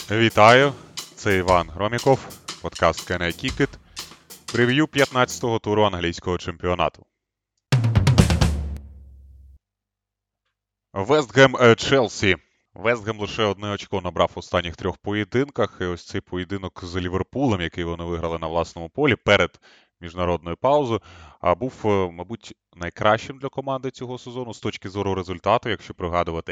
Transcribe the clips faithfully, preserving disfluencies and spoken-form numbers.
Вітаю, це Іван Громіков, подкаст Can I Kick It, прев'ю п'ятнадцятого туру англійського чемпіонату. Вестгем Челсі. Вестгем лише одне очко набрав в останніх трьох поєдинках, і ось цей поєдинок з Ліверпулем, який вони виграли на власному полі перед міжнародною паузою, був, мабуть, найкращим для команди цього сезону з точки зору результату, якщо пригадувати,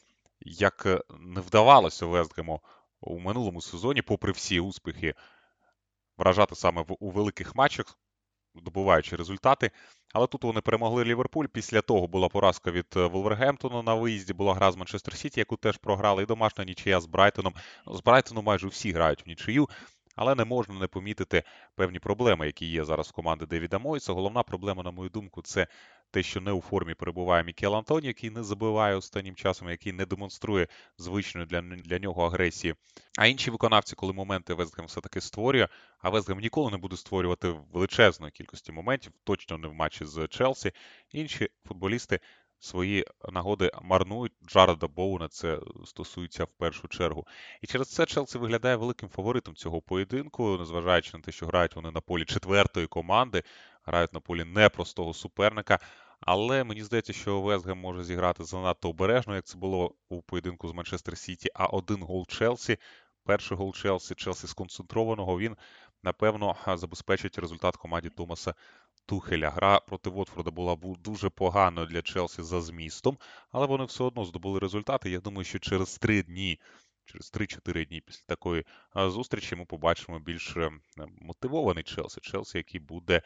як не вдавалося Вестгему у минулому сезоні, попри всі успіхи, вражати саме в, у великих матчах, добуваючи результати. Але тут вони перемогли Ліверпуль. Після того була поразка від Вулвергемптону на виїзді, була гра з Манчестер Сіті, яку теж програли, і домашня нічия з Брайтоном. З Брайтоном майже всі грають в нічию, але не можна не помітити певні проблеми, які є зараз в команди Девіда Мойса. Головна проблема, на мою думку, це те, що не у формі перебуває Мікел Антоні, який не забиває останнім часом, який не демонструє звичної для, для нього агресії. А інші виконавці, коли моменти Вестгем все-таки створює, а Вестгем ніколи не буде створювати величезної кількості моментів, точно не в матчі з Челсі, інші футболісти свої нагоди марнують. Джареда Боуна це стосується в першу чергу. І через це Челсі виглядає великим фаворитом цього поєдинку, незважаючи на те, що грають вони на полі четвертої команди, грають на полі непростого суперника. Але мені здається, що Вестгем може зіграти занадто обережно, як це було у поєдинку з Манчестер Сіті, а один гол Челсі, перший гол Челсі, Челсі сконцентрованого, він, напевно, забезпечить результат команді Томаса Тухеля. Гра проти Вотфорда була дуже поганою для Челсі за змістом, але вони все одно здобули результати. Я думаю, що через три дні, через три-чотири дні після такої зустрічі ми побачимо більш мотивований Челсі. Челсі, який буде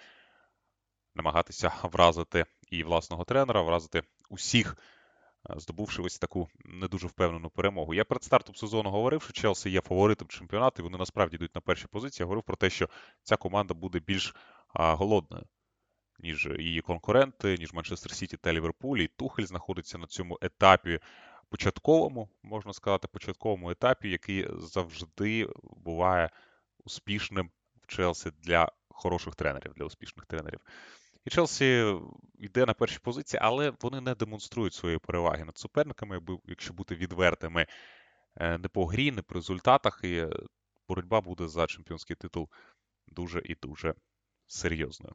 намагатися вразити і власного тренера, вразити усіх, здобувши ось таку не дуже впевнену перемогу. Я перед стартом сезону говорив, що Челсі є фаворитом чемпіонату, і вони насправді йдуть на перші позиції. Я говорив про те, що ця команда буде більш а, голодною, ніж її конкуренти, ніж Манчестер Сіті та Ліверпуль. І Тухель знаходиться на цьому етапі початковому, можна сказати, початковому етапі, який завжди буває успішним в Челсі для хороших тренерів, для успішних тренерів. І Челсі йде на першій позиції, але вони не демонструють своєї переваги над суперниками, якщо бути відвертими, не по грі, не по результатах, і боротьба буде за чемпіонський титул дуже і дуже серйозною.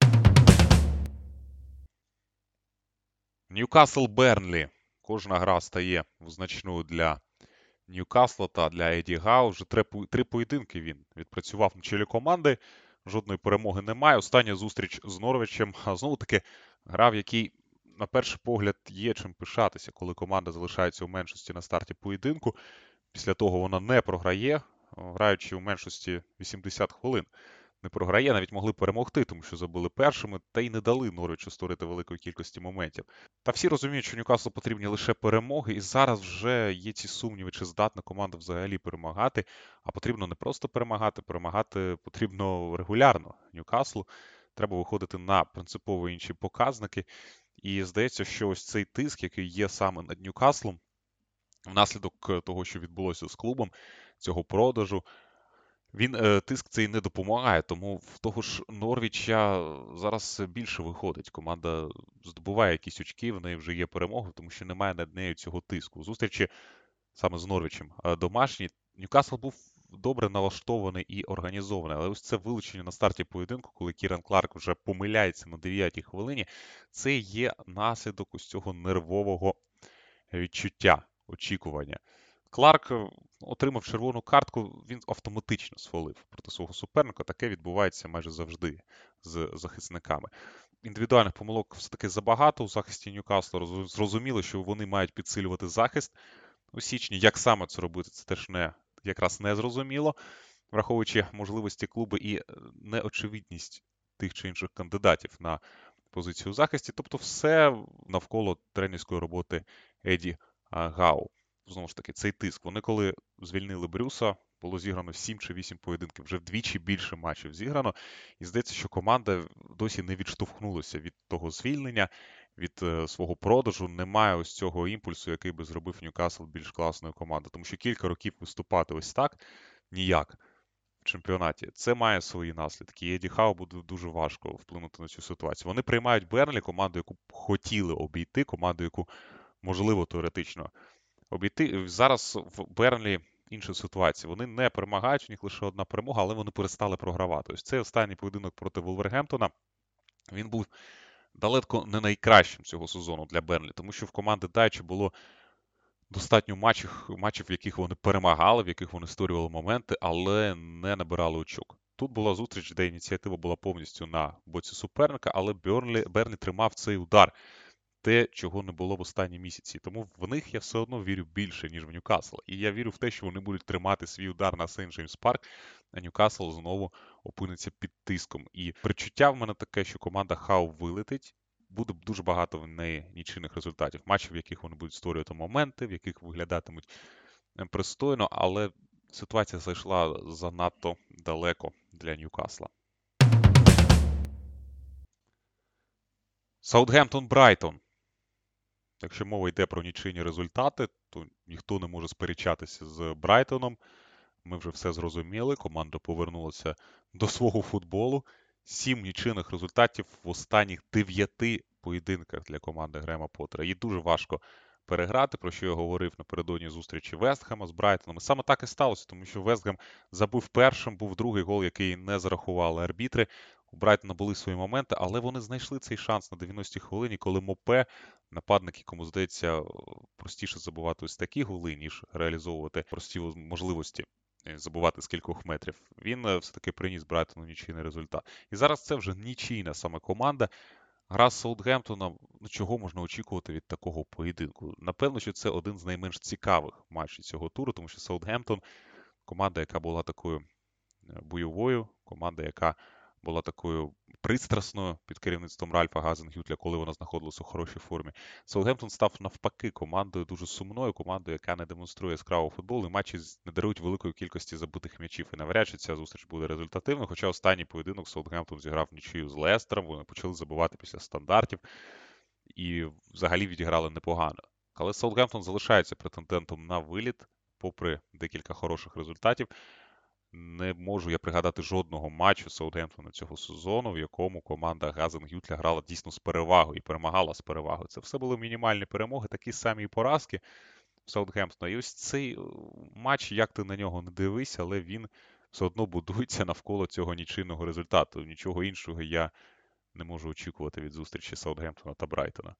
Ньюкасл Бернлі. Кожна гра стає визначною для Ньюкасла та для Еді Гау. Вже три, три поєдинки він відпрацював на чолі команди. Жодної перемоги немає. Остання зустріч з Норвічем. Знову-таки гра, в якій, на перший погляд, є чим пишатися, коли команда залишається у меншості на старті поєдинку. Після того вона не програє, граючи у меншості вісімдесят хвилин. Не програє, навіть могли перемогти, тому що забили першими, та й не дали Норвічу створити великої кількості моментів. Та всі розуміють, що Ньюкаслу потрібні лише перемоги, і зараз вже є ці сумніви, чи здатна команда взагалі перемагати. А потрібно не просто перемагати, перемагати потрібно регулярно. Ньюкаслу треба виходити на принципово інші показники. І здається, що ось цей тиск, який є саме над Ньюкаслом, внаслідок того, що відбулося з клубом, цього продажу, він тиск цей не допомагає, тому в того ж Норвіча зараз більше виходить. Команда здобуває якісь очки, в неї вже є перемоги, тому що немає над нею цього тиску. У зустрічі саме з Норвічем домашній Ньюкасл був добре налаштований і організований, але ось це вилучення на старті поєдинку, коли Кіран Кларк вже помиляється на дев'ятій хвилині, це є наслідок ось цього нервового відчуття, очікування. Кларк отримав червону картку, він автоматично свалив проти свого суперника. Таке відбувається майже завжди з захисниками. Індивідуальних помилок все-таки забагато у захисті Ньюкасла. Зрозуміло, що вони мають підсилювати захист у січні. Як саме це робити, це теж не, якраз не зрозуміло, враховуючи можливості клубу і неочевидність тих чи інших кандидатів на позицію у захисті. Тобто все навколо тренерської роботи Еді Гау. Знову ж таки, цей тиск. Вони коли звільнили Брюса, було зіграно сім чи вісім поєдинків, вже вдвічі більше матчів зіграно. І здається, що команда досі не відштовхнулася від того звільнення, від е, свого продажу. Немає ось цього імпульсу, який би зробив Ньюкасл більш класною командою. Тому що кілька років виступати ось так ніяк в чемпіонаті. Це має свої наслідки. І Еді Хау буде дуже важко вплинути на цю ситуацію. Вони приймають Бернлі, команду, яку б хотіли обійти, команду, яку можливо теоретично обійти. Зараз в Бернлі інша ситуація. Вони не перемагають, у них лише одна перемога, але вони перестали програвати. Ось цей останній поєдинок проти Вулвергемптона, він був далеко не найкращим цього сезону для Бернлі, тому що в команди Дайче було достатньо матчів, матчів, в яких вони перемагали, в яких вони створювали моменти, але не набирали очок. Тут була зустріч, де ініціатива була повністю на боці суперника, але Бернлі, Бернлі тримав цей удар. Те, чого не було в останні місяці. Тому в них я все одно вірю більше, ніж в Ньюкасл. І я вірю в те, що вони будуть тримати свій удар на Сейнт Джеймс Парк, а Ньюкасл знову опиниться під тиском. І причуття в мене таке, що команда Хау вилетить. Буде дуже багато в неї нічийних результатів. Матчів, в яких вони будуть створювати моменти, в яких виглядатимуть пристойно, але ситуація зайшла занадто далеко для Ньюкасла. Саутгемптон-Брайтон. Якщо мова йде про нічийні результати, то ніхто не може сперечатися з Брайтоном. Ми вже все зрозуміли, команда повернулася до свого футболу. Сім нічийних результатів в останніх дев'яти поєдинках для команди Грема Поттера. Їй дуже важко переграти, про що я говорив напередодні зустрічі Вестхема з Брайтоном. І саме так і сталося, тому що Вестгем забив першим, був другий гол, який не зарахували арбітри. У Брайтона були свої моменти, але вони знайшли цей шанс на дев'яностій хвилині, коли Мопе, нападник, якому, здається, простіше забувати ось такі голи, ніж реалізовувати прості можливості забувати з кількох метрів, він все-таки приніс Брайтону нічийний результат. І зараз це вже нічийна саме команда. Гра з Саутгемптоном, ну чого можна очікувати від такого поєдинку? Напевно, що це один з найменш цікавих матчів цього туру, тому що Саутгемптон – команда, яка була такою бойовою, команда, яка була такою пристрасною під керівництвом Ральфа Газенгютля, коли вона знаходилася у хорошій формі. Саутгемптон став навпаки командою дуже сумною, командою, яка не демонструє яскравого футболу, і матчі не дарують великої кількості забитих м'ячів. І навряд чи ця зустріч буде результативною, хоча останній поєдинок Саутгемптон зіграв нічию з Лестером, вони почали забивати після стандартів і взагалі відіграли непогано. Але Саутгемптон залишається претендентом на виліт, попри декілька хороших результатів. Не можу я пригадати жодного матчу Саутгемптона цього сезону, в якому команда Газенгютля грала дійсно з перевагою і перемагала з перевагою. Це все були мінімальні перемоги, такі самі поразки Саутгемптона. І ось цей матч, як ти на нього не дивись, але він все одно будується навколо цього нічийного результату. Нічого іншого я не можу очікувати від зустрічі Саутгемптона та Брайтона.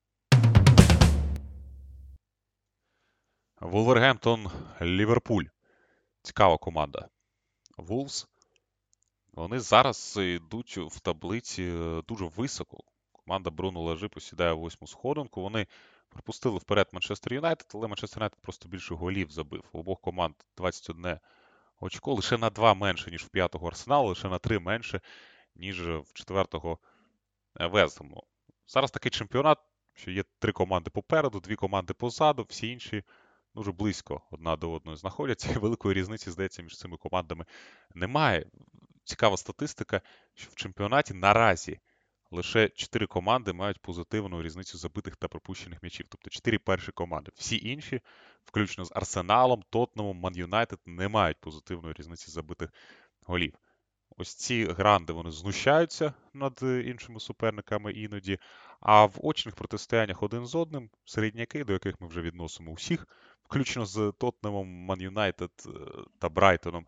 Вулвергемптон-Ліверпуль. Цікава команда. Вулвс, вони зараз йдуть в таблиці дуже високо. Команда Бруно Лажі посідає восьму сходинку. Вони пропустили вперед Манчестер Юнайтед, але Манчестер Юнайтед просто більше голів забив. У обох команд двадцять одне очко, лише на два менше, ніж в п'ятого Арсеналу, лише на три менше, ніж в четвертого Вестгему. Зараз такий чемпіонат, що є три команди попереду, дві команди позаду, всі інші дуже близько одна до одної знаходяться, і великої різниці, здається, між цими командами немає. Цікава статистика, що в чемпіонаті наразі лише чотири команди мають позитивну різницю забитих та пропущених м'ячів. Тобто чотири перші команди. Всі інші, включно з Арсеналом, Тоттенхемом, Ман Юнайтед, не мають позитивної різниці забитих голів. Ось ці гранди, вони знущаються над іншими суперниками іноді, а в очних протистояннях один з одним середняки, до яких ми вже відносимо усіх, включно з Тоттенхемом, Ман Юнайтед та Брайтоном,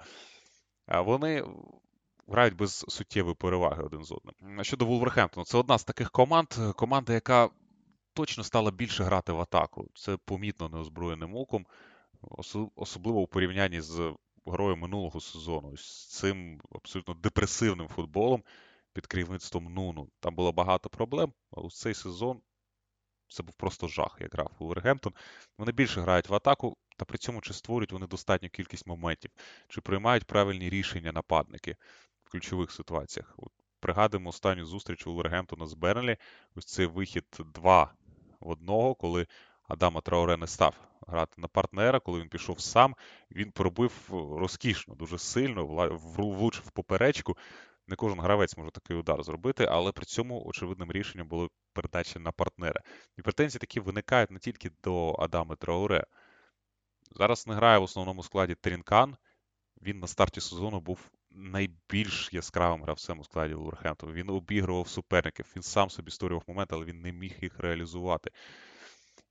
вони грають без суттєвої переваги один з одним. Щодо Вулверхемптона, це одна з таких команд, команда, яка точно стала більше грати в атаку. Це помітно неозброєним оком, особливо у порівнянні з грою минулого сезону. З цим абсолютно депресивним футболом під керівництвом Нуну. Там було багато проблем, а ось цей сезон це був просто жах, як грав Вулвергемптон. Вони більше грають в атаку, та при цьому чи створюють вони достатню кількість моментів, чи приймають правильні рішення нападники в ключових ситуаціях. От пригадуємо останню зустріч Вулвергемптона з Бернлі. Ось цей вихід два в одного, коли Адама Трауре не став грати на партнера, коли він пішов сам, він пробив розкішно, дуже сильно, влучив поперечку. Не кожен гравець може такий удар зробити, але при цьому очевидним рішенням були передачі на партнера. І претензії такі виникають не тільки до Адами Трауре. Зараз не грає в основному складі Трінкан. Він на старті сезону був найбільш яскравим гравцем у складі Вулверхемптона. Він обігрував суперників, він сам собі створював моменти, але він не міг їх реалізувати.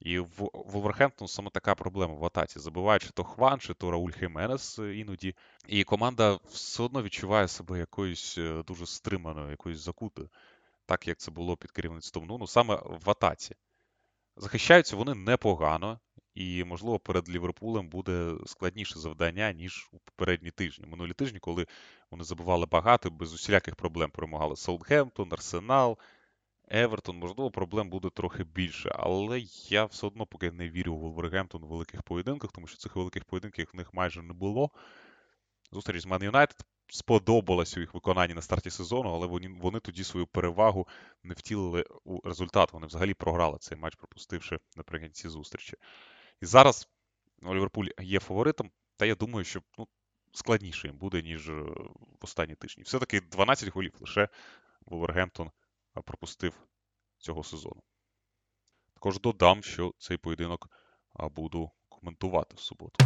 І в Вулверхемптон саме така проблема в атаці. Забиває чи то Хван, чи то Рауль Хейменес іноді. І команда все одно відчуває себе якоюсь е, дуже стриманою, якоюсь закутою, так як це було під керівництвом Нуну, саме в атаці. Захищаються вони непогано, і, можливо, перед Ліверпулем буде складніше завдання, ніж у попередні тижні. Минулі тижні, коли вони забивали багато, без усіляких проблем перемагали Саутгемптон, Арсенал, Евертон. Можливо, проблем буде трохи більше, але я все одно поки не вірю у Вулвергемптон у великих поєдинках, тому що цих великих поєдинків в них майже не було. Зустріч з Ман Юнайтед сподобалась у їх виконанні на старті сезону, але вони, вони тоді свою перевагу не втілили у результат. Вони взагалі програли цей матч, пропустивши наприкінці зустрічі. І зараз Ліверпуль є фаворитом, та я думаю, що ну, складніше їм буде, ніж е, в останні тижні. Все-таки дванадцять голів лише Вулвергемптон пропустив цього сезону. Також додам, що цей поєдинок буду коментувати в суботу.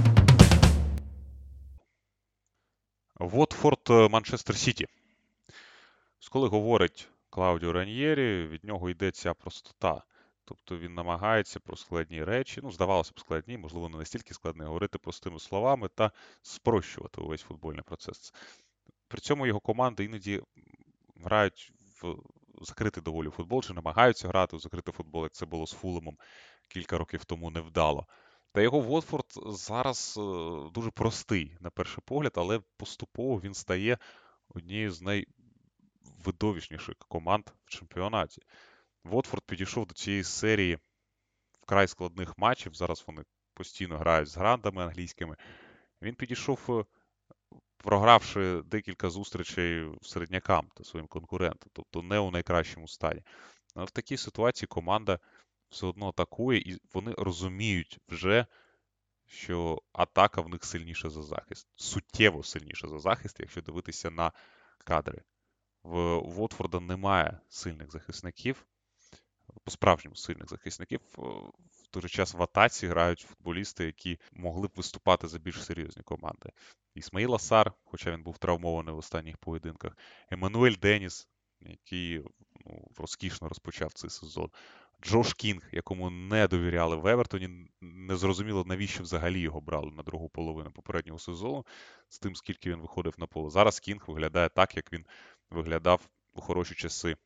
Вотфорд Манчестер Сіті. Коли говорить Клаудіо Раньєрі, від нього йде ця простота. Тобто він намагається про складні речі, ну, здавалося б, складні, можливо, не настільки складні, говорити простими словами та спрощувати увесь футбольний процес. При цьому його команди іноді грають в закритий доволі футбол, чи намагаються грати в закритий футбол, як це було з Фулемом кілька років тому невдало. Та його Вотфорд зараз е, дуже простий на перший погляд, але поступово він стає однією з найвидовищніших команд в чемпіонаті. Вотфорд підійшов до цієї серії вкрай складних матчів. Зараз вони постійно грають з грандами англійськими. Він підійшов, програвши декілька зустрічей середнякам та своїм конкурентам, тобто не у найкращому стані. Але в такій ситуації команда все одно атакує, і вони розуміють вже, що атака в них сильніша за захист. Суттєво сильніша за захист, якщо дивитися на кадри. В Вотфорда немає сильних захисників, по-справжньому сильних захисників. В той же час в атаці грають футболісти, які могли б виступати за більш серйозні команди. Ісмаїл Асар, хоча він був травмований в останніх поєдинках. Еммануель Деніс, який ну, розкішно розпочав цей сезон. Джош Кінг, якому не довіряли в Евертоні. Незрозуміло, навіщо взагалі його брали на другу половину попереднього сезону, з тим, скільки він виходив на поле. Зараз Кінг виглядає так, як він виглядав у хороші часи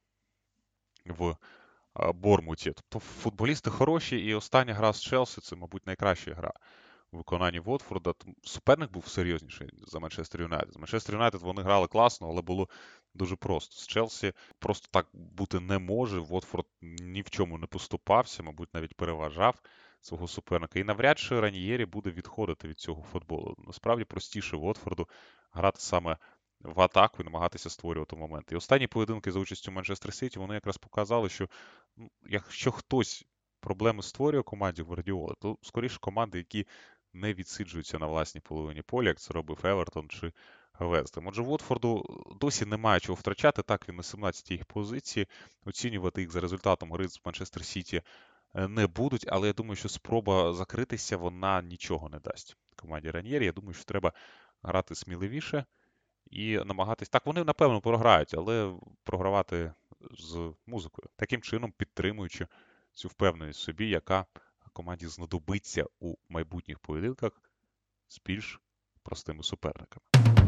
в Бормуті. Тобто футболісти хороші, і остання гра з Челсі – це, мабуть, найкраща гра у виконанні Вотфорда. Суперник був серйозніший за Манчестер Юнайтед. З Манчестер Юнайтед вони грали класно, але було дуже просто. З Челсі просто так бути не може. Вотфорд ні в чому не поступався, мабуть, навіть переважав свого суперника. І навряд чи Раньєрі буде відходити від цього футболу. Насправді простіше Вотфорду грати саме в атаку і намагатися створювати моменти. І останні поєдинки за участю Манчестер Сіті, вони якраз показали, що ну, якщо хтось проблеми створює команді Гвардіоли, то скоріше команди, які не відсиджуються на власній половині поля, як це робив Евертон чи Вестем. Отже, Вотфорду досі немає чого втрачати. Так, він на сімнадцятій позиції. Оцінювати їх за результатом гри з Манчестер Сіті не будуть, але я думаю, що спроба закритися, вона нічого не дасть команді Раньєрі. Я думаю, що треба грати сміливіше і намагатись. Так, вони, напевно, програють, але програвати з музикою. Таким чином, підтримуючи цю впевненість в собі, яка команді знадобиться у майбутніх поєдинках з більш простими суперниками.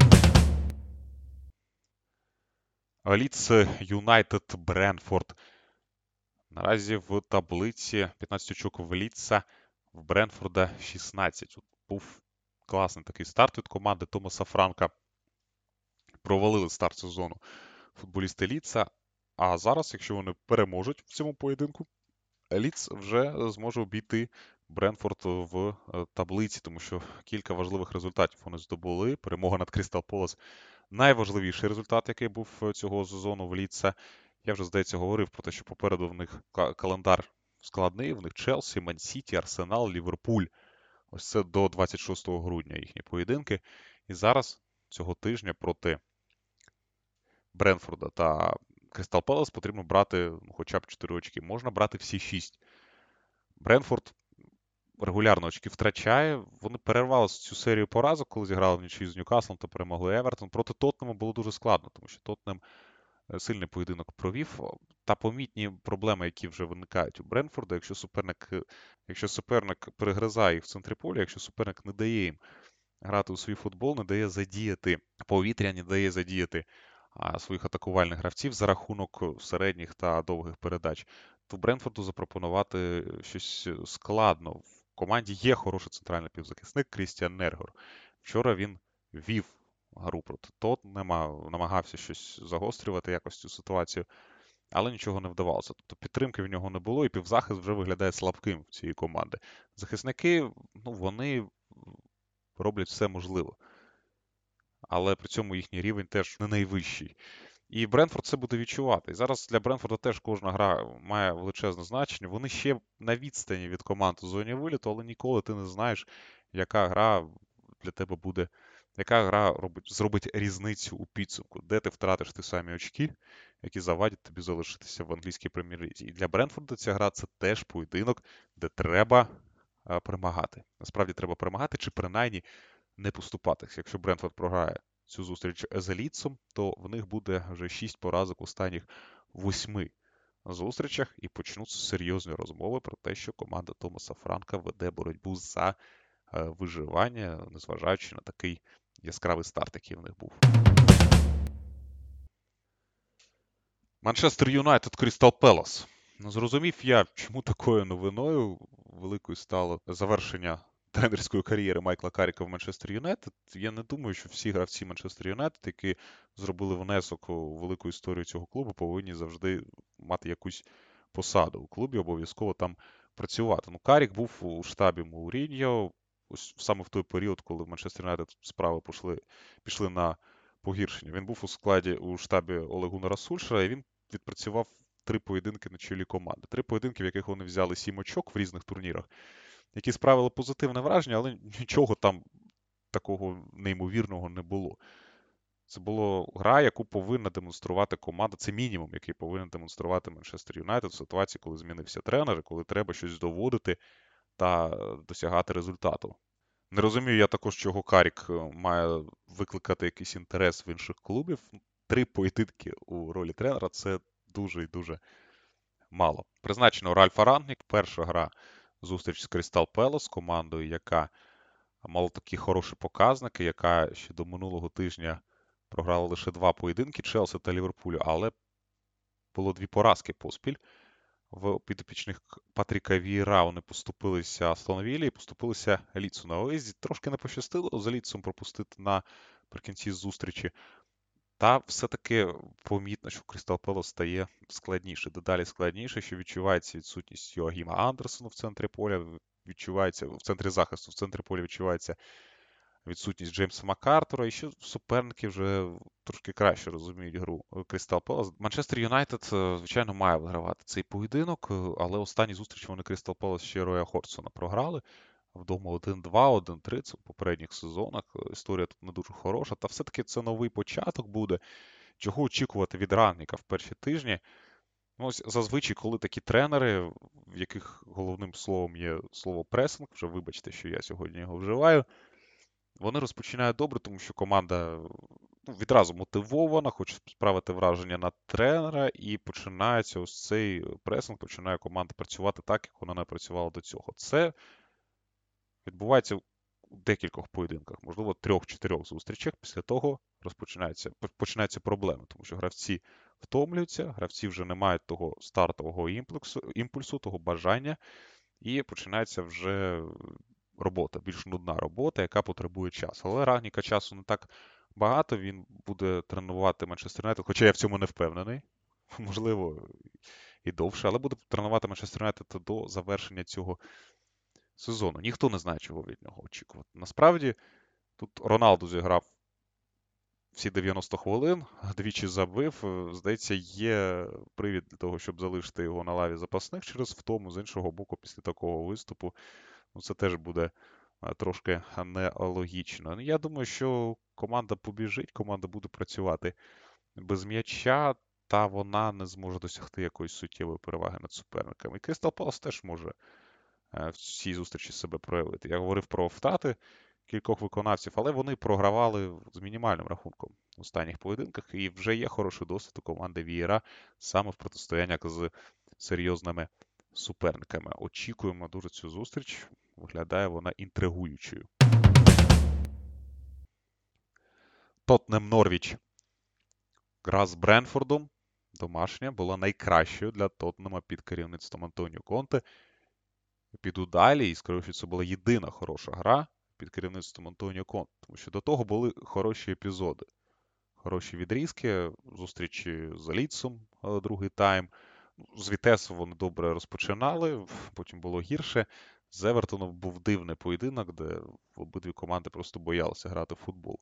Лідс Юнайтед Бренфорд. Наразі в таблиці п'ятнадцять очок в Лідса, в Бренфорда шістнадцять. От був класний такий старт від команди Томаса Франка. Провалили старт сезону футболісти Лідса. А зараз, якщо вони переможуть в цьому поєдинку, Лідс вже зможе обійти Бренфорд в таблиці, тому що кілька важливих результатів вони здобули. Перемога над Крістал Палас – найважливіший результат, який був цього сезону в Лідса. Я вже, здається, говорив про те, що попереду в них календар складний, в них Челсі, Ман-Сіті, Арсенал, Ліверпуль. Ось це до двадцять шостого грудня їхні поєдинки. І зараз, цього тижня, проти Бренфорда та Крістал Палас потрібно брати ну, хоча б чотири очки. Можна брати всі шість. Бренфорд регулярно очки втрачає. Вони перервали цю серію поразок, коли зіграли в нічию з Ньюкаслом та перемогли Евертон. Проти Тоттенхема було дуже складно, тому що Тоттенхем е, сильний поєдинок провів. Та помітні проблеми, які вже виникають у Брентфорда, якщо суперник, е, якщо суперник перегризає їх в центрі поля, якщо суперник не дає їм грати у свій футбол, не дає задіяти повітря, не дає задіяти а, своїх атакувальних гравців за рахунок середніх та довгих передач, то Брентфорду запропонувати щось складно. В команді є хороший центральний півзахисник Крістіан Нергор. Вчора він вів гру проти Тоттенхема, намагався щось загострювати якось цю ситуацію, але нічого не вдавалося. Тобто підтримки в нього не було, і півзахист вже виглядає слабким в цієї команди. Захисники, ну, вони роблять все можливе, але при цьому їхній рівень теж не найвищий. І Брентфорд це буде відчувати. І зараз для Брентфорда теж кожна гра має величезне значення. Вони ще на відстані від команд у зоні виліту, але ніколи ти не знаєш, яка гра для тебе буде, яка гра робить, зробить різницю у підсумку, де ти втратиш ті самі очки, які завадять тобі залишитися в англійській прем'єр-лізі. І для Брентфорда ця гра це теж поєдинок, де треба а, перемагати. Насправді треба перемагати, чи принаймні не поступатися. Якщо Брентфорд програє цю зустріч з Лідсом, то в них буде вже шість поразок у останніх восьми зустрічах і почнуться серйозні розмови про те, що команда Томаса Франка веде боротьбу за е, виживання, незважаючи на такий яскравий старт, який в них був. Манчестер Юнайтед Крістал Пелас. Ну, зрозумів я, чому такою новиною великою стало завершення тренерської кар'єри Майкла Каріка в Манчестер Юнайтед. Я не думаю, що всі гравці Манчестер Юнайтед, які зробили внесок у велику історію цього клубу, повинні завжди мати якусь посаду у клубі, обов'язково там працювати. Ну, Карік був у штабі Мауріньо, ось саме в той період, коли в Манчестер Юнайтед справи пішли, пішли на погіршення. Він був у складі у штабі Оле Гуннара Сульшера, і він відпрацював три поєдинки на чолі команди. Три поєдинки, в яких вони взяли сім очок в різних турнірах, які справили позитивне враження, але нічого там такого неймовірного не було. Це була гра, яку повинна демонструвати команда. Це мінімум, який повинен демонструвати Манчестер Юнайтед в ситуації, коли змінився тренер, коли треба щось доводити та досягати результату. Не розумію я також, чого Карік має викликати якийсь інтерес в інших клубів. Три поєдинки у ролі тренера – це дуже і дуже мало. Призначено Ральфа Рангнік. Перша гра зустріч з Крістал Пелас, командою, яка мала такі хороші показники, яка ще до минулого тижня програла лише два поєдинки Челсі та Ліверпулю, але було дві поразки поспіль. В підопічних Патріка Вієра вони поступилися Астон Віллі і поступилися Лідсу на виїзді. Трошки не пощастило за Лідсом пропустити наприкінці зустрічі. Та все-таки помітно, що Крістал Пелас стає складніше, дедалі складніше, що відчувається відсутність Йоахіма Андерсона в центрі поля, відчувається в центрі захисту, в центрі поля відчувається відсутність Джеймса Маккартура, і ще суперники вже трошки краще розуміють гру Крістал Пелас. Манчестер Юнайтед, звичайно, має вигравати цей поєдинок, але останні зустрічі вони Крістал Пелас ще Роя Хорсона програли. Вдома один-два, один-три, це в попередніх сезонах. Історія тут не дуже хороша, та все-таки це новий початок буде. Чого очікувати від Рангніка в перші тижні? Ну, ось зазвичай, коли такі тренери, в яких головним словом є слово пресинг, вже вибачте, що я сьогодні його вживаю, вони розпочинають добре, тому що команда ну, відразу мотивована, хоче справити враження на тренера, і починається ось цей пресинг, починає команда працювати так, як вона не працювала до цього. Це відбувається у декількох поєдинках, можливо, трьох-чотирьох зустрічах. Після того розпочинаються починаються проблеми, тому що гравці втомлюються, гравці вже не мають того стартового імпульсу, імпульсу, того бажання, і починається вже робота, більш нудна робота, яка потребує часу. Але Рангніка часу не так багато, він буде тренувати Манчестер Юнайтед, хоча я в цьому не впевнений, можливо, і довше, але буде тренувати Манчестер Юнайтед до завершення цього сезону. Ніхто не знає, чого від нього очікувати. Насправді, тут Роналду зіграв всі дев'яносто хвилин, двічі забив. Здається, є привід для того, щоб залишити його на лаві запасних через втому. З іншого боку, після такого виступу, ну, це теж буде трошки нелогічно. Я думаю, що команда побіжить, команда буде працювати без м'яча, та вона не зможе досягти якоїсь суттєвої переваги над суперниками. І Крістал Палас теж може в цій зустрічі себе проявити. Я говорив про втрати, кількох виконавців, але вони програвали з мінімальним рахунком в останніх поєдинках, і вже є хороший досвід у команди Вієра саме в протистояннях з серйозними суперниками. Очікуємо дуже цю зустріч. Виглядає вона інтригуючою. Тоттенхем Норвіч. Гра з Брентфордом домашня була найкращою для Тоттенхема під керівництвом Антоніо Конте. Піду далі і скажу, що це була єдина хороша гра під керівництвом Антоніо Конте, тому що до того були хороші епізоди. Хороші відрізки, зустрічі з Лідсом, другий тайм. З Вітесом вони добре розпочинали, потім було гірше. З Евертоном був дивний поєдинок, де обидві команди просто боялися грати в футбол.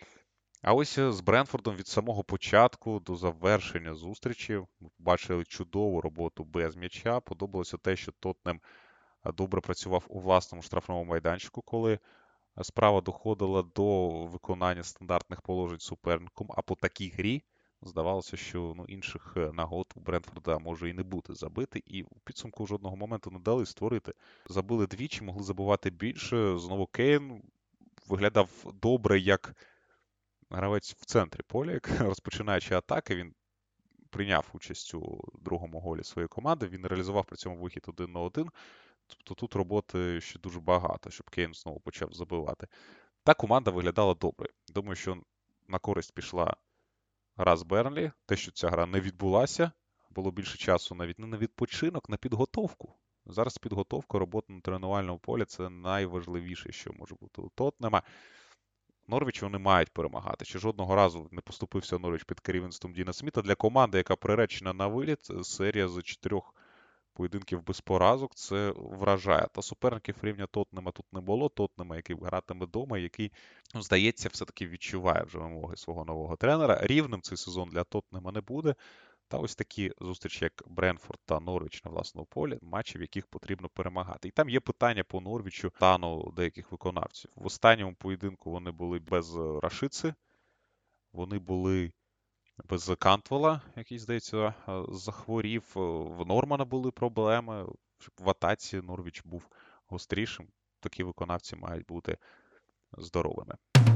А ось з Брентфордом від самого початку до завершення зустрічі ми побачили чудову роботу без м'яча. Подобалося те, що Тоттенхем добре працював у власному штрафному майданчику, коли справа доходила до виконання стандартних положень суперником, а по такій грі здавалося, що ну, інших нагод у Брентфорда може і не бути забити, і у підсумку жодного моменту не дали створити. Забили двічі, могли забувати більше. Знову Кейн виглядав добре, як гравець в центрі поля, як розпочинаючи атаки, він прийняв участь у другому голі своєї команди, він реалізував при цьому вихід один на один. Тобто тут роботи ще дуже багато, щоб Кейн знову почав забивати. Та команда виглядала добре. Думаю, що на користь пішла гра з Бернлі. Те, що ця гра не відбулася, було більше часу навіть не на відпочинок, на підготовку. Зараз підготовка, робота на тренувальному полі – це найважливіше, що може бути у Тоттенхема. Норвіч вони мають перемагати. Ще жодного разу не поступився Норвіч під керівництвом Діна Сміта. Для команди, яка приречена на виліт, серія з чотирьох поєдинків без поразок, це вражає. Та суперників рівня Тоттенхема тут не було. Тоттенхема, який гратиме вдома, який, ну, здається, все-таки відчуває вже вимоги свого нового тренера. Рівним цей сезон для Тоттенхема не буде. Та ось такі зустрічі, як Брентфорд та Норвіч на власному полі, матчі, в яких потрібно перемагати. І там є питання по Норвічу, стану деяких виконавців. В останньому поєдинку вони були без Рашици, вони були без Кантвела, який, здається, захворів. В Нормана були проблеми. В атаці Норвіч був гострішим. Такі виконавці мають бути здоровими.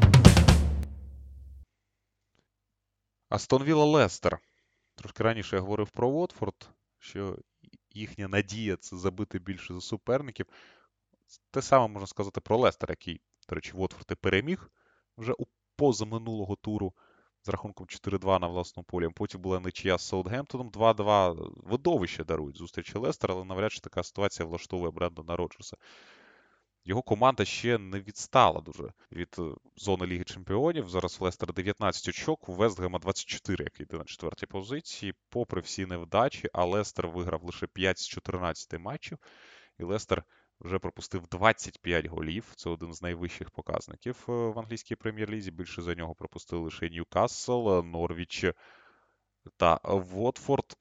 Астон Вілла Лестер. Трошки раніше я говорив про Уотфорд, що їхня надія – це забити більше за суперників. Те саме можна сказати про Лестер, який, до речі, Уотфорд і переміг вже у позаминулого туру з рахунком чотири-два на власному полі. Потім була нічия з Саутгемптоном два-два. Видовище дарують зустрічі Лестера, але навряд чи така ситуація влаштовує Брендона Роджерса. Його команда ще не відстала дуже від зони Ліги Чемпіонів. Зараз в Лестера дев'ятнадцять очок, у Вестгема двадцять чотири, який йде на четвертій позиції. Попри всі невдачі, а Лестер виграв лише п'ять з чотирнадцяти матчів. І Лестер вже пропустив двадцять п'ять голів. Це один з найвищих показників в англійській прем'єр-лізі. Більше за нього пропустили лише Ньюкасл, Норвіч та Вотфорд.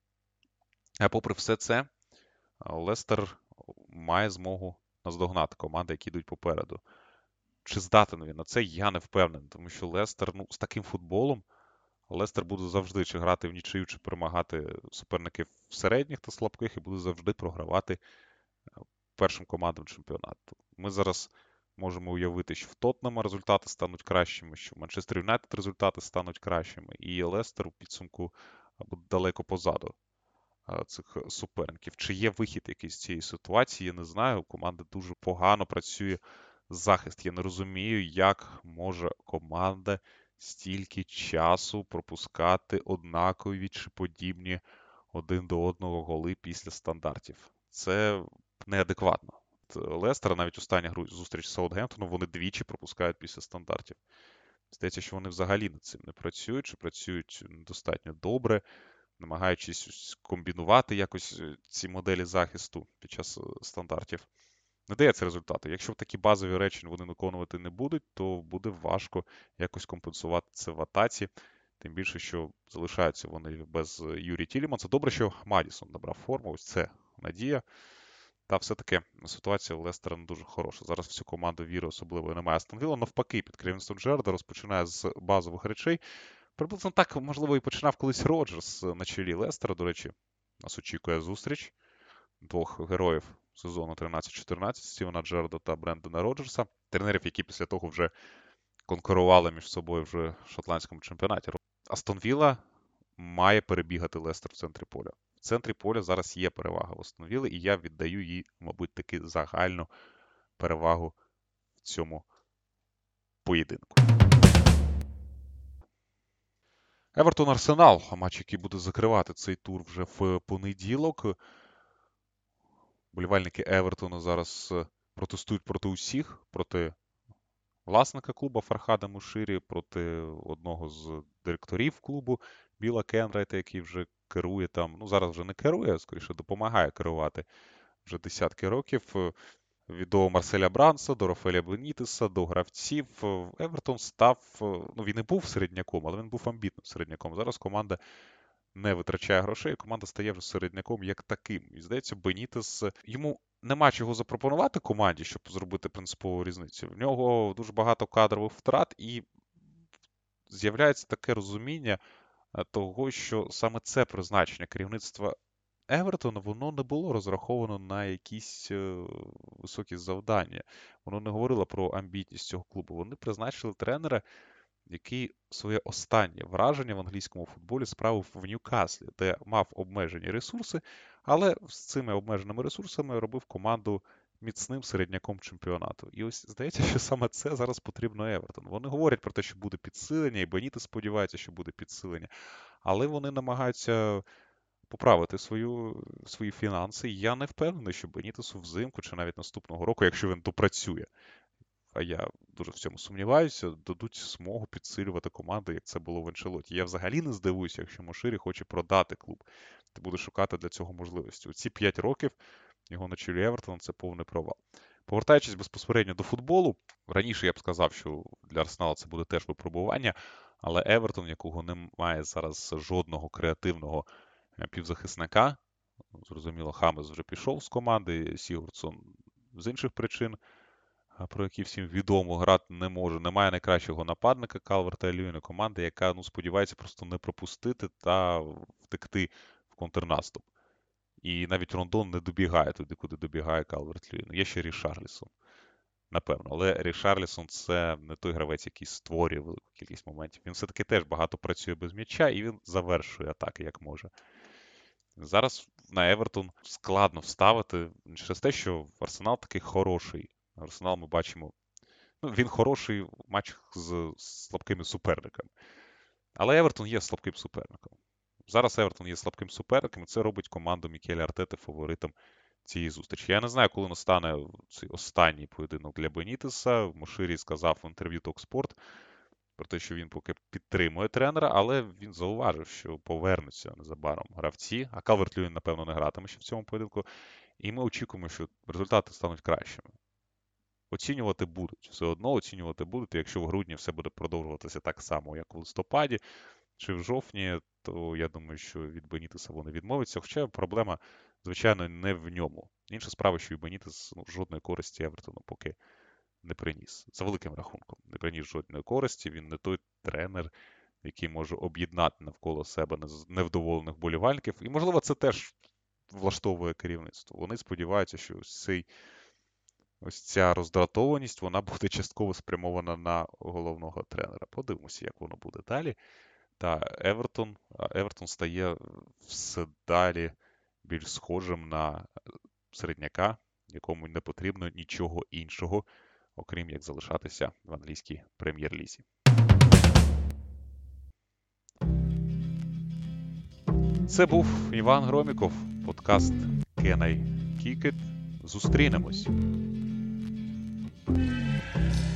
А попри все це, Лестер має змогу наздогнати команди, які йдуть попереду. Чи здатен він на це, я не впевнений, тому що Лестер, ну, з таким футболом, Лестер буде завжди чи грати в нічию, чи перемагати суперників середніх та слабких, і буде завжди програвати першим командам чемпіонату. Ми зараз можемо уявити, що в Тоттенхема результати стануть кращими, що в Манчестер Юнайтед результати стануть кращими, і Лестер у підсумку буде далеко позаду цих суперників. Чи є вихід якийсь з цієї ситуації, я не знаю. Команда дуже погано працює захист. Я не розумію, як може команда стільки часу пропускати однакові чи подібні один до одного голи після стандартів. Це неадекватно. Лестер, навіть остання зустріч з Саутгемптоном, вони двічі пропускають після стандартів. Здається, що вони взагалі над цим не працюють, чи працюють достатньо добре, намагаючись комбінувати якось ці моделі захисту під час стандартів. Не дається результату. Якщо такі базові речі вони виконувати не будуть, то буде важко якось компенсувати це в атаці. Тим більше, що залишаються вони без Юрія Тіліманса. Добре, що Мадісон набрав форму, ось це надія. Та все-таки ситуація в Лестера не дуже хороша. Зараз всю команду віри особливо немає. Астон Вілла навпаки, під керівництвом Джерарда розпочинає з базових речей. Приблизно так, можливо, і починав колись Роджерс на чолі Лестера. До речі, нас очікує зустріч двох героїв сезону тринадцять чотирнадцять Стівена Джерарда та Брендона Роджерса. тренерів, які після того вже конкурували між собою вже в шотландському чемпіонаті. Астон Вілла має перебігати Лестер в центрі поля. В центрі поля зараз є перевага в Астон Вілли, і я віддаю їй, мабуть, таки загальну перевагу в цьому поєдинку. Евертон-Арсенал, матч, який буде закривати цей тур вже в понеділок. Болівальники Евертону зараз протестують проти усіх, проти власника клубу Фархада Моширі, проти одного з директорів клубу Біла Кенрайта, який вже керує там, ну зараз вже не керує, а скоріше допомагає керувати вже десятки років. Від до Марселя Бранса, до Рафаеля Бенітеса, до гравців. Евертон став, ну він і був середняком, але він був амбітним середняком. Зараз команда не витрачає грошей, команда стає вже середняком як таким. І здається, Бенітес, йому нема чого запропонувати команді, щоб зробити принципову різницю. В нього дуже багато кадрових втрат і з'являється таке розуміння того, що саме це призначення керівництва Евертона, воно не було розраховано на якісь високі завдання. Воно не говорило про амбітність цього клубу. Вони призначили тренера, який своє останнє враження в англійському футболі справив в Ньюкаслі, де мав обмежені ресурси, але з цими обмеженими ресурсами робив команду міцним середняком чемпіонату. І ось здається, що саме це зараз потрібно Евертону. Вони говорять про те, що буде підсилення, і Бенітес сподівається, що буде підсилення, але вони намагаються поправити свою, свої фінанси. Я не впевнений, що Бенітесу взимку чи навіть наступного року, якщо він допрацює, а я дуже в цьому сумніваюся, дадуть змогу підсилювати команду, як це було в Анчелоті. Я взагалі не здивуюся, якщо Моширі хоче продати клуб. Ти буде шукати для цього можливості. Оці п'ять років його на чолі Евертона – це повний провал. Повертаючись безпосередньо до футболу, раніше я б сказав, що для Арсенала це буде теж випробування, але Евертон, якого немає зараз жодного креативного півзахисника, зрозуміло, Хамес вже пішов з команди, Сігурдсон з інших причин, про які всім відомо, грати не може. Немає найкращого нападника Калверта-Льюіна, команди, яка, ну, сподівається просто не пропустити та втекти в контрнаступ. І навіть Рондон не добігає туди, куди добігає Калверт-Льюін. Є ще Рішарлісон, напевно. Але Рішарлісон – це не той гравець, який створює велику кількість моментів. Він все-таки теж багато працює без м'яча, і він завершує атаки, як може. Зараз на Евертон складно вставити через те, що Арсенал такий хороший. Арсенал ми бачимо, ну, він хороший в матчах з слабкими суперниками. Але Евертон є слабким суперником. Зараз Евертон є слабким суперником, і це робить команду Мікеля Артети фаворитом цієї зустрічі. Я не знаю, коли настане цей останній поєдинок для Бенітеса. Моширі сказав в інтерв'ю Токспорт про те, що він поки підтримує тренера, але він зауважив, що повернуться незабаром гравці, а Калверт-Льюін, напевно, не гратиме ще в цьому поєдинку. І ми очікуємо, що результати стануть кращими. Оцінювати будуть. Все одно оцінювати будуть. І якщо в грудні все буде продовжуватися так само, як в листопаді чи в жовтні, то я думаю, що від Бенітеса вони відмовляться. Хоча проблема, звичайно, не в ньому. Інша справа, що і Бенітес, ну, жодної користі Евертону поки не приніс. За великим рахунком. Не приніс жодної користі. Він не той тренер, який може об'єднати навколо себе невдоволених болівальників. І, можливо, це теж влаштовує керівництво. Вони сподіваються, що ось цей Ось ця роздратованість, вона буде частково спрямована на головного тренера. Подивимося, як воно буде далі. Та Евертон, Евертон стає все далі більш схожим на середняка, якому не потрібно нічого іншого, окрім як залишатися в англійській прем'єр-лізі. Це був Іван Громіков, подкаст Can I Kick It. Зустрінемось!